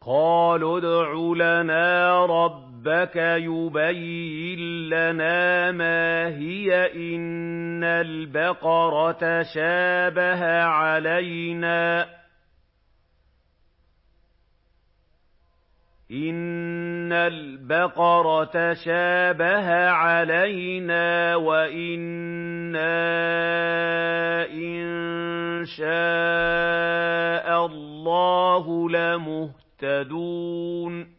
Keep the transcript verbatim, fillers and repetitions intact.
قَالُوا ادْعُ لَنَا رَبَّكَ يُبَيِّن لَّنَا مَا هِيَ إِنَّ الْبَقَرَ تَشَابَهَ عَلَيْنَا إِنَّ الْبَقَرَ تَشَابَهَ عَلَيْنَا وَإِنَّا إِن شَاءَ اللَّهُ لَمُهْتَدُونَ